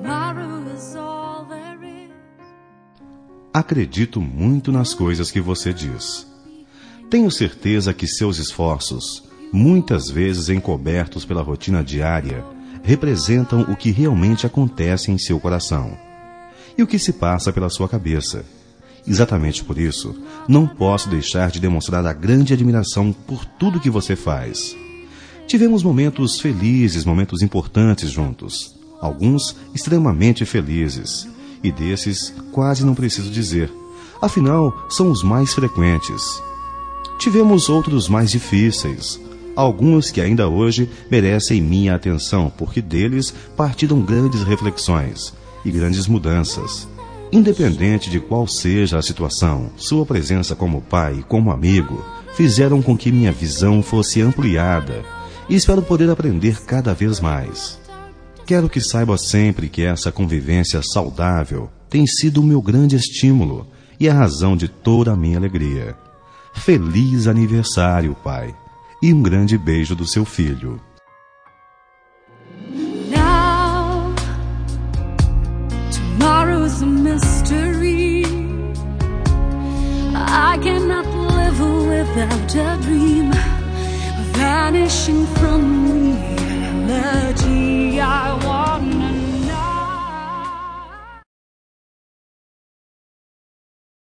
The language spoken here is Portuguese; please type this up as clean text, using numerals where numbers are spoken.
Acredito muito nas coisas que você diz. Tenho certeza que seus esforços, muitas vezes encobertos pela rotina diária, representam o que realmente acontece em seu coração e o que se passa pela sua cabeça. Exatamente por isso, não posso deixar de demonstrar a grande admiração por tudo que você faz. Tivemos momentos felizes, momentos importantes juntos, alguns extremamente felizes, e desses quase não preciso dizer, afinal são os mais frequentes. Tivemos outros mais difíceis, alguns que ainda hoje merecem minha atenção, porque deles partiram grandes reflexões e grandes mudanças. Independente de qual seja a situação, sua presença como pai e como amigo fizeram com que minha visão fosse ampliada e espero poder aprender cada vez mais. Quero que saiba sempre que essa convivência saudável tem sido o meu grande estímulo e a razão de toda a minha alegria. Feliz aniversário, pai, e um grande beijo do seu filho. Now, tomorrow's a mystery. I cannot live without a dream vanishing from reality. I want